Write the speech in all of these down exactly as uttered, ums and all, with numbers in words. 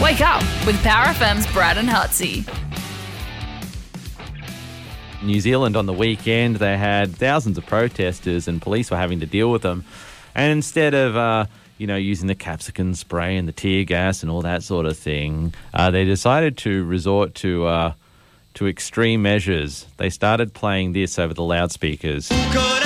Wake up with Power F M's Brad and Hutsy. New Zealand on the weekend, they had thousands of protesters and police were having to deal with them. And instead of, uh, you know, using the capsicum spray and the tear gas and all that sort of thing, uh, they decided to resort to uh, to extreme measures. They started playing this over the loudspeakers. You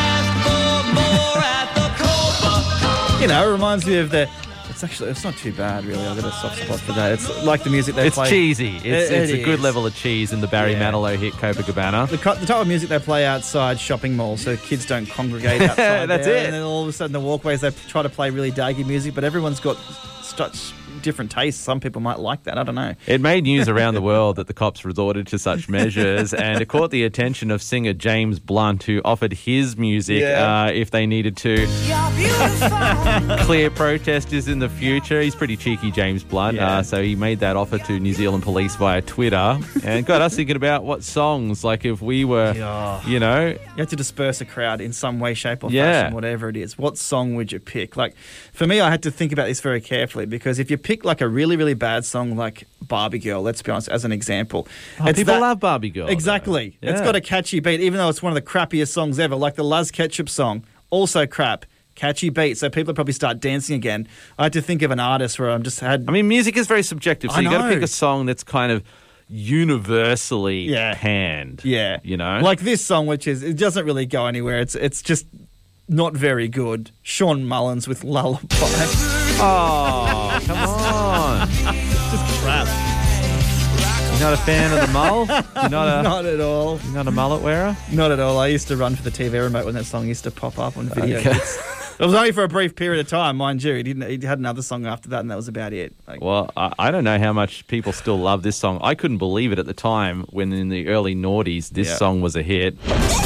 know, it reminds me of the... It's actually, it's not too bad, really. I've got a soft spot for that. It's like the music they It's play. cheesy. It's, It- it's it a good is. level of cheese in the Barry Yeah. Manilow hit Copacabana. The, co- the type of music they play outside shopping malls so kids don't congregate outside That's there. it. And then all of a sudden the walkways, they try to play really daggy music, but everyone's got such different tastes. Some people might like that. I don't know. It made news around the world that the cops resorted to such measures, and it caught the attention of singer James Blunt, who offered his music Yeah. uh, if they needed to clear protesters in the future. He's pretty cheeky, James Blunt, Yeah. uh, so he made that offer to New Zealand police via Twitter, and got us thinking about what songs, like if we were, Yeah. you know, You have to disperse a crowd in some way, shape, or Yeah. fashion, whatever it is. What song would you pick? Like, for me, I had to think about this very carefully because if you pick like a really, really bad song like Barbie Girl, let's be honest, as an example. oh, it's people that- love Barbie Girl. Exactly. though. It's Yeah. got a catchy beat, even though it's one of the crappiest songs ever, like the Luz Ketchup song. Also crap. Catchy beat, so people probably start dancing again. I had to think of an artist where I'm just had... I mean, music is very subjective, so I you got to know. pick a song that's kind of universally Yeah. panned. Yeah. You know? Like this song, which is, it doesn't really go anywhere. It's it's just not very good. Sean Mullins with Lullaby. Oh, come on. Just crap. You're not a fan of the mull? You're not a, Not at all. you're not a mullet wearer? Not at all. I used to run for the T V remote when that song used to pop up on video. Okay. It was only for a brief period of time, mind you. He didn't. He had another song after that, and that was about it. Like, Well, I, I don't know how much people still love this song. I couldn't believe it at the time when in the early noughties this Yeah. song was a hit.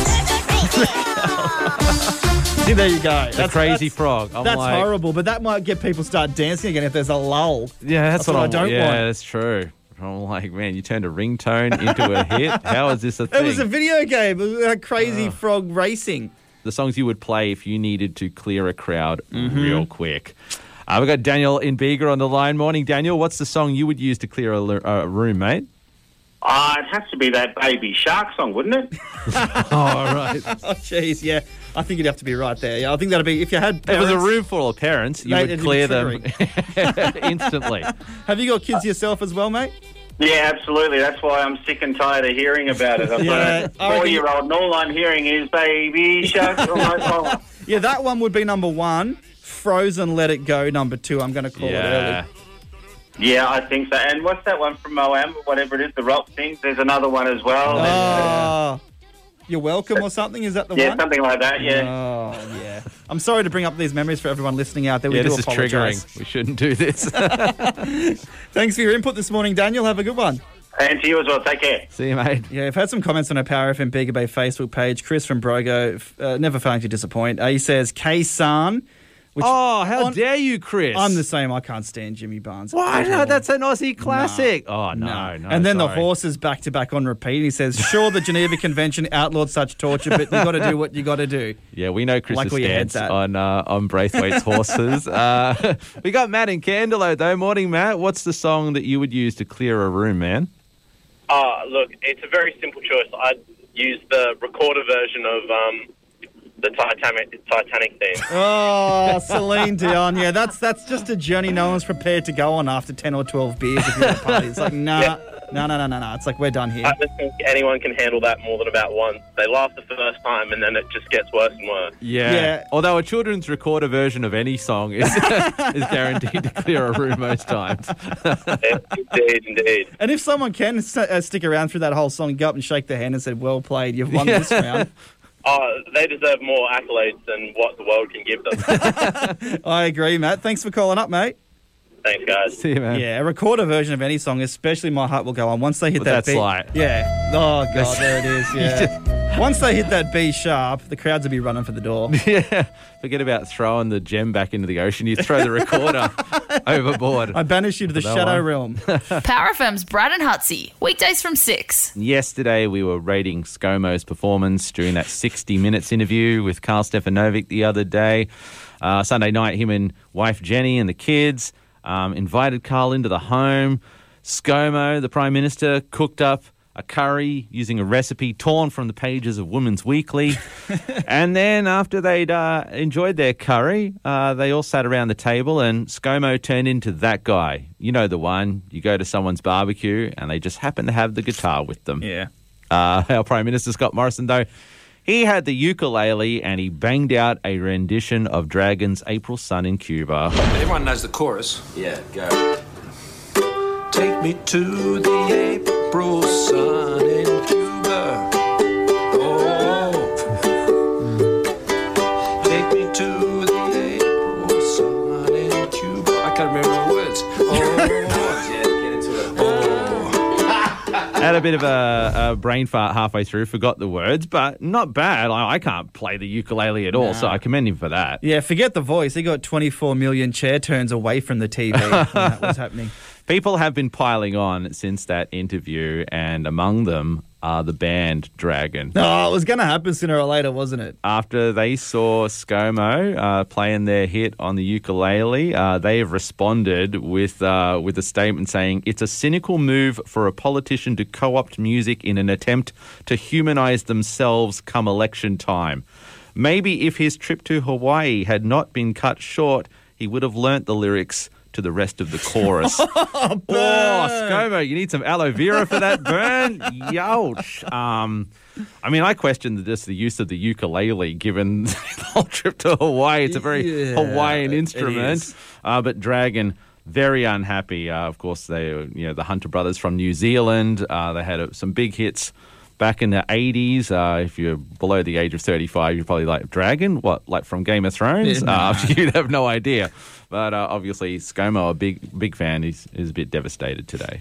see, there you go. The Crazy Frog. I'm That's like, horrible, but that might get people start dancing again if there's a lull. Yeah, that's, That's what I I'm- don't yeah, want. that's true. I'm like, man, you turned a ringtone into a hit? How is this a thing? It was a video game. It was like Crazy Frog Racing. The songs you would play if you needed to clear a crowd Mm-hmm. real quick. Uh, we've got Daniel in Bega on the line. Morning, Daniel. What's the song you would use to clear a, l- a room, mate? Uh, it has to be that Baby Shark song, wouldn't it? Oh, right. Oh, jeez, yeah. I think you'd have to be right there. Yeah, I think that'd be if you had. If it was a room full of parents, you Mate, would it'd be clear them instantly. Have you got kids yourself as well, mate? Yeah, absolutely. That's why I'm sick and tired of hearing about it. I've Yeah, got I a reckon- four-year-old, and all I'm hearing is Baby Shark. I'm like, oh. Yeah, that one would be number one. Frozen, Let It Go, number two. I'm going to call it Yeah. early. Yeah, I think so. And what's that one from Moam, whatever it is, the rock thing? There's another one as well. Oh, You're Welcome or something? Is that the yeah, one? something like that, yeah. Oh, yeah. I'm sorry to bring up these memories for everyone listening out there. We Yeah, do this is apologise. triggering. We shouldn't do this. Thanks for your input this morning, Daniel. Have a good one. And to you as well. Take care. See you, mate. Yeah, I've had some comments on our Power F M Bega Bay Facebook page. Chris from Brogo, f- uh, never failing to disappoint. Uh, he says, K-San. Which Oh, how on- dare you, Chris? I'm the same. I can't stand Jimmy Barnes. Why? At No, all. that's an Aussie classic. Oh, no, No. no. and then the sorry. horses back to back on repeat. He says, sure, the Geneva Convention outlawed such torture, but you got to do what you got to do. Yeah, we know Chris's Like where your head's stance at. on uh, on Braithwaite's horses. Uh, we got Matt in Candelo, though. Morning, Matt. What's the song that you would use to clear a room, man? Uh, look, it's a very simple choice. I'd use the recorder version of um, the Titanic Titanic theme. Oh, Celine Dion. Yeah, that's that's just a journey no one's prepared to go on after ten or twelve beers if you're at a party. It's like, nah, Yeah. no, no, no, no, no. It's like, we're done here. I don't think anyone can handle that more than about once. They laugh the first time, and then it just gets worse and worse. Yeah. Yeah. Although a children's recorder version of any song is is guaranteed to clear a room most times. Indeed, indeed. And if someone can s- uh, stick around through that whole song, go up and shake their hand and say, well played, you've won this round. Oh, they deserve more accolades than what the world can give them. I agree, Matt. Thanks for calling up, mate. Thanks, guys. See you, man. Yeah, a recorder version of any song, especially My Heart Will Go On, once they hit But that that's beat. like- Yeah. Oh, God, That's- there it is. Yeah. Once they hit that B sharp, the crowds will be running for the door. Yeah. Forget about throwing the gem back into the ocean. You throw the recorder overboard. I banish you to the that shadow one. realm. Power F M's Brad and Hutsy, weekdays from six. Yesterday, we were rating ScoMo's performance during that sixty minutes interview with Carl Stefanovic the other day. Uh, Sunday night, him and wife Jenny and the kids. um, invited Carl into the home. ScoMo, the Prime Minister, cooked up a curry using a recipe torn from the pages of Women's Weekly. And then after they'd uh, enjoyed their curry, uh, they all sat around the table and ScoMo turned into that guy. You know the one. You go to someone's barbecue and they just happen to have the guitar with them. Yeah. Uh, our Prime Minister, Scott Morrison, though, he had the ukulele and he banged out a rendition of Dragon's April Sun in Cuba. Everyone knows the chorus. Yeah, go. Take me to the April sun in Cuba. Oh, take me to the April sun in Cuba. I can't remember the words. Oh, yeah, get into it. Oh. Had a bit of a, a brain fart halfway through, forgot the words, but not bad. I, I can't play the ukulele at all, No. so I commend him for that. Yeah, forget the voice. He got twenty-four million chair turns away from the T V when that was happening. People have been piling on since that interview, and among them are the band Dragon. No, it was going to happen sooner or later, wasn't it? After they saw ScoMo uh, playing their hit on the ukulele, uh, they have responded with uh, with a statement saying, "It's a cynical move for a politician to co-opt music in an attempt to humanize themselves come election time. Maybe if his trip to Hawaii had not been cut short, he would have learnt the lyrics to the rest of the chorus." Oh, ScoMo, you need some aloe vera for that burn? Youch. Um, I mean, I questioned just the use of the ukulele given the whole trip to Hawaii. It's a very Yeah, Hawaiian it instrument. is. Uh, but Dragon, very unhappy. Uh, of course, they, you know, the Hunter brothers from New Zealand. Uh, they had uh, some big hits back in the eighties. Uh, if you're below the age of thirty-five, you're probably like, Dragon? What, like from Game of Thrones? Yeah, nah. uh, you'd have no idea. But uh, obviously, ScoMo, a big big fan, is, is a bit devastated today.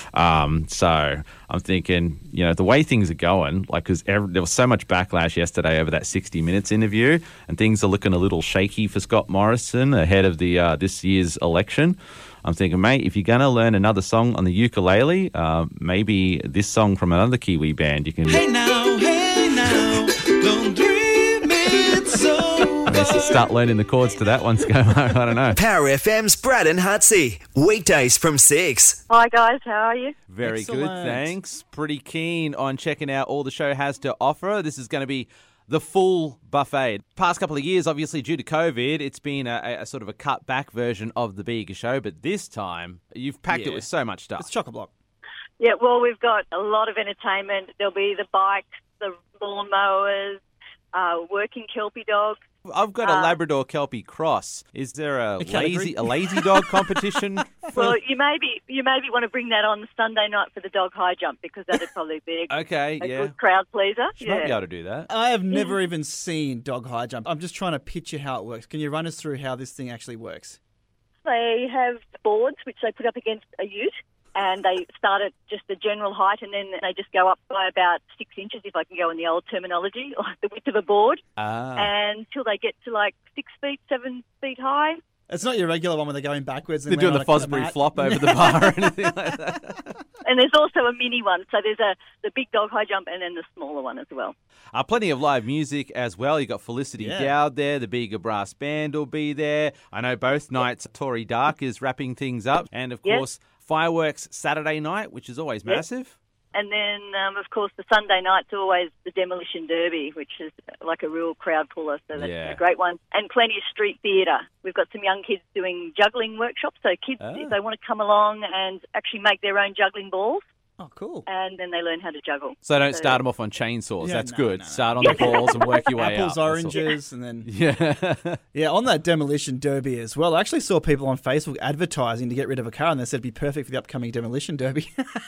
Um, so I'm thinking, you know, the way things are going, like, because there was so much backlash yesterday over that sixty minutes interview, and things are looking a little shaky for Scott Morrison ahead of the uh, this year's election. I'm thinking, mate, if you're going to learn another song on the ukulele, uh, maybe this song from another Kiwi band, you can... Hey now, hey now, don't dream it's over. Let's start learning the chords to that one, ScoMo. I don't know. Power F M's Brad and Hutsy. Weekdays from six. Hi guys, how are you? Very good, Excellent. thanks. Pretty keen on checking out all the show has to offer. This is going to be the full buffet. Past couple of years, obviously, due to COVID, it's been a, a sort of a cut-back version of the bigger show, but this time, you've packed it Yeah. with so much stuff. It's chock-a-block. Yeah, well, we've got a lot of entertainment. There'll be the bikes, the lawnmowers, uh, working Kelpie dogs. I've got a Uh, Labrador Kelpie cross. Is there a, A category? lazy a lazy dog competition? For... Well, you maybe you maybe want to bring that on Sunday night for the dog high jump because that'd probably be a, Okay, a yeah. good crowd pleaser. She might be Yeah. able to do that. I have never even seen dog high jump. I'm just trying to picture how it works. Can you run us through how this thing actually works? They have boards which they put up against a ute, and they start at just the general height, and then they just go up by about six inches, if I can go in the old terminology, like the width of a board, Ah. until they get to like six feet, seven feet high. It's not your regular one where they're going backwards. And They're doing the land on a Fosbury mat. flop over the bar or anything like that. And there's also a mini one. So there's a the big dog high jump and then the smaller one as well. Uh, plenty of live music as well. You got Felicity Yeah. Dowd there. The Bega Brass Band will be there. I know both nights Tori Dark is wrapping things up. And, of Yes. course, fireworks Saturday night, which is always Yes. massive. And then, um, of course, the Sunday night's always the Demolition Derby, which is like a real crowd puller. So that's Yeah. a great one. And plenty of street theatre. We've got some young kids doing juggling workshops. So kids, Ah. if they want to come along and actually make their own juggling balls, Oh, cool. and then they learn how to juggle. So don't start them off on chainsaws. Yeah, That's no, good. no, no. Start on the balls and work your way Apples, up. That's all. oranges, and then... Yeah. Yeah, on that demolition derby as well. I actually saw people on Facebook advertising to get rid of a car, and they said it'd be perfect for the upcoming demolition derby.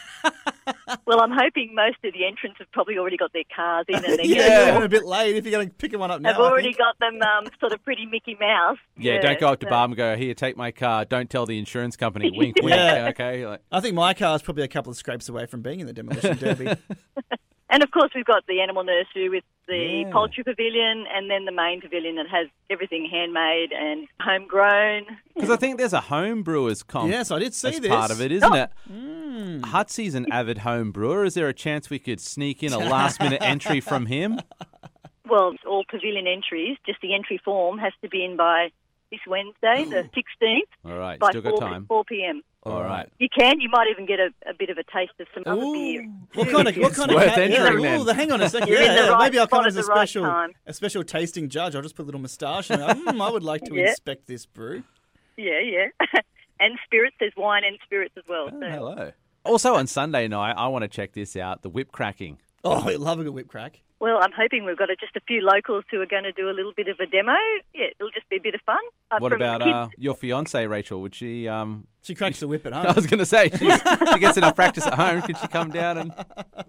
Well, I'm hoping most of the entrants have probably already got their cars in, and they're yeah, gonna, a bit late if you're going to pick one up now. have I already think. got them um, sort of pretty Mickey Mouse. Yeah, don't go up to so- Barb and go, here, take my car. Don't tell the insurance company. Wink, wink. Yeah. Okay. Like, I think my car's probably a couple of scrapes away from being in the demolition derby. And of course, we've got the animal nursery with the Yeah. poultry pavilion, and then the main pavilion that has everything handmade and homegrown. Because I think there's a home brewers comp. Yes, I did see as this. part of it, isn't Oh. it? Hutsy's an avid home brewer. Is there a chance we could sneak in a last minute entry from him? Well, it's all pavilion entries, just the entry form has to be in by this Wednesday, the sixteenth, All right, by still got four, time. four p.m. All right. You can. You might even get a, a bit of a taste of some other beer. What kind of what kind of worth cat- entering yeah, then. ooh, hang on a second. You're Yeah, in the yeah, right maybe I'll come spot as at a the right special time. a special tasting judge. I'll just put a little moustache and mm, I would like to Yeah. inspect this brew. Yeah, yeah. And spirits. There's wine and spirits as well. So. Hello. Also on Sunday night, I want to check this out, the whip cracking. Oh, I love a good whip crack. Well, I'm hoping we've got a, just a few locals who are going to do a little bit of a demo. Yeah, it'll just be a bit of fun. Uh, What from about kids- uh, your fiancée, Rachel? Would she... Um, She cracks the whip at I home. was going to say, she's, she gets enough practice at home. Could she come down and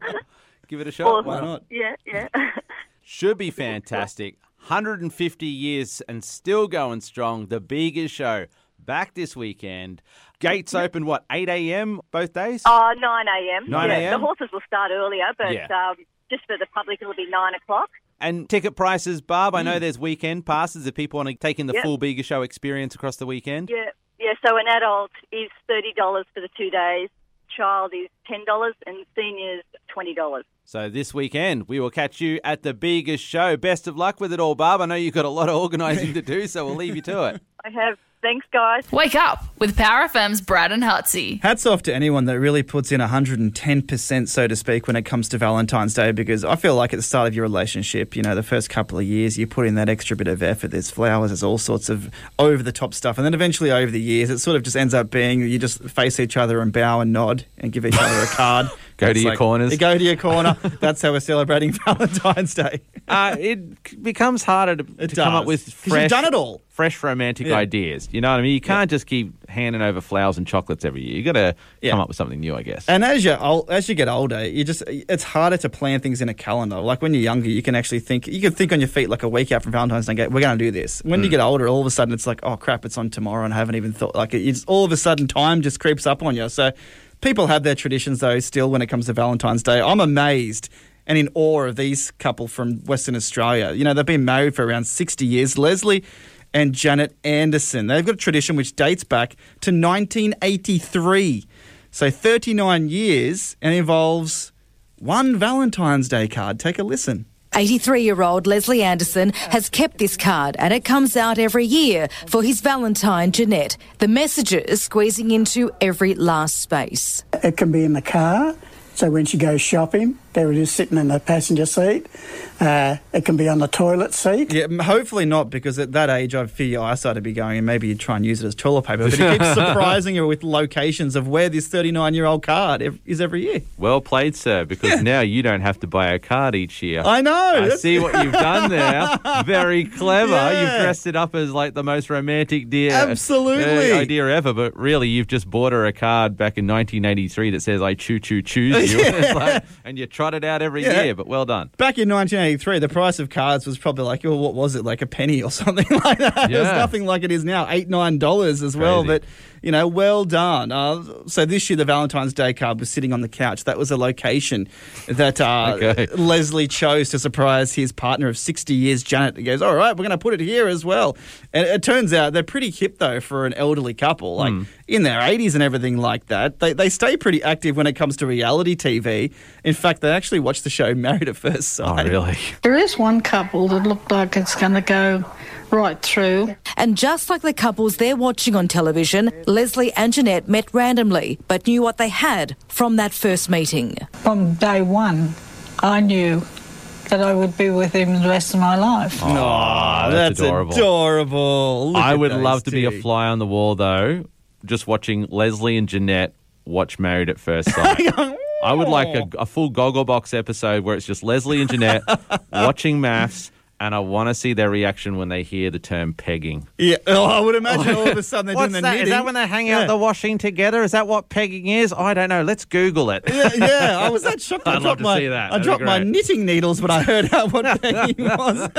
give it a shot? Or- Why not? Yeah, yeah. Should be fantastic. one hundred fifty years and still going strong. The Bega Show back this weekend. Gates open, what, eight a.m. both days? Oh, nine a.m. nine Yeah, a.m.? the horses will start earlier, but Yeah. um, just for the public, it'll be nine o'clock. And ticket prices, Barb, I know there's weekend passes if people want to take in the Yep. full Bega Show experience across the weekend. Yeah, yeah. So an adult is thirty dollars for the two days. Child is ten dollars, and seniors twenty dollars. So this weekend, we will catch you at the Bega Show. Best of luck with it all, Barb. I know you've got a lot of organising to do, so we'll leave you to it. I have. Thanks, guys. Wake up with Power F M's Brad and Hutsy. Hats off to anyone that really puts in one hundred ten percent, so to speak, when it comes to Valentine's Day, because I feel like at the start of your relationship, you know, the first couple of years, you put in that extra bit of effort. There's flowers, there's all sorts of over-the-top stuff. And then eventually over the years, it sort of just ends up being you just face each other and bow and nod and give each other a card. Go to It's your like, corners. You go to your corner. That's how we're celebrating Valentine's Day. Uh, it becomes harder to, It to come up does. with 'Cause fresh, you've done it all. fresh romantic Yeah. ideas. You know what I mean? You can't just keep handing over flowers and chocolates every year. You got to Yeah. come up with something new, I guess. And as you ol- as you get older, you just it's harder to plan things in a calendar. Like when you're younger, you can actually think you can think on your feet like a week out from Valentine's Day. And go, we're going to do this. When you get older, all of a sudden it's like, oh crap, it's on tomorrow, and I haven't even thought. Like it's all of a sudden time just creeps up on you. So people have their traditions though still when it comes to Valentine's Day. I'm amazed and in awe of these couple from Western Australia. You know, they've been married for around sixty years. Leslie and Janet Anderson. They've got a tradition which dates back to nineteen eighty-three. So thirty-nine years and involves one Valentine's Day card. Take a listen. eighty-three-year-old Leslie Anderson has kept this card and it comes out every year for his Valentine, Jeanette. The messages squeezing into every last space. It can be in the car, so when she goes shopping, there it is sitting in the passenger seat. Uh, it can be on the toilet seat. Yeah, m- hopefully not, because at that age, I fear your eyesight would be going, and maybe you'd try and use it as toilet paper. But it keeps surprising you with locations of where this thirty-nine-year-old card ev- is every year. Well played, sir, because now you don't have to buy a card each year. I know. I That's- see what you've done there. Very clever. Yeah. You've dressed it up as like the most romantic dear, Absolutely. uh, idea ever, but really you've just bought her a card back in nineteen eighty-three that says, I choo-choo choose you. Yeah. It's like, and you trot it out every Yeah. year, but well done. Back in nineteen eighty-three, the price of cards was probably like, oh, what was it, like a penny or something like that. It was Yeah. nothing like it is now, eight, nine dollars as well. Crazy. But, you know, well done. Uh, so this year, the Valentine's Day card was sitting on the couch. That was a location that uh, Okay. Leslie chose to surprise his partner of sixty years, Janet. He goes, all right, we're going to put it here as well. And it turns out they're pretty hip, though, for an elderly couple. Like, in their eighties and everything like that. They, they stay pretty active when it comes to reality T V. In fact, they actually watch the show Married at First Sight. Oh, really? There is one couple that looked like it's going to go right through. And just like the couples they're watching on television, Leslie and Jeanette met randomly, but knew what they had from that first meeting. From day one, I knew that I would be with him the rest of my life. Oh, that's that's adorable. adorable. Look I at would those love to be a two. fly on the wall, though, just watching Leslie and Jeanette watch Married at First Sight. I would like a, a full Gogglebox episode where it's just Leslie and Jeanette watching maths, and I want to see their reaction when they hear the term pegging. Yeah, oh, I would imagine all of a sudden they're What's doing the that? knitting. Is that when they hang out Yeah. the washing together? Is that what pegging is? I don't know. Let's Google it. Yeah, yeah, I was that shocked. I I'd love dropped to my, see that. I That'd be dropped my great. knitting needles when I heard out what pegging was.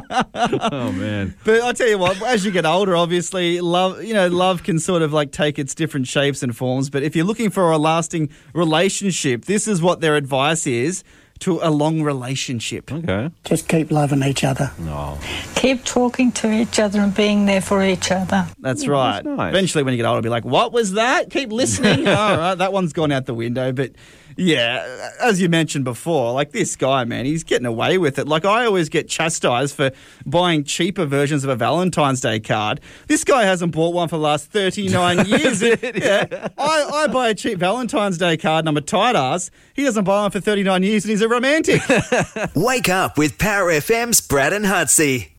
Oh, man. But I tell you what, as you get older, obviously, love you know, love can sort of like take its different shapes and forms. But if you're looking for a lasting relationship, this is what their advice is to a long relationship. Okay. Just keep loving each other. No. Keep talking to each other and being there for each other. That's right. that's nice. Eventually, when you get older, be like, what was that? Keep listening. All right, that one's gone out the window. But Yeah, as you mentioned before, like this guy, man, he's getting away with it. Like I always get chastised for buying cheaper versions of a Valentine's Day card. This guy hasn't bought one for the last thirty-nine years. yeah, I, I buy a cheap Valentine's Day card and I'm a tight ass. He doesn't buy one for thirty-nine years and he's a romantic. Wake up with Power F M's Brad and Hutsy.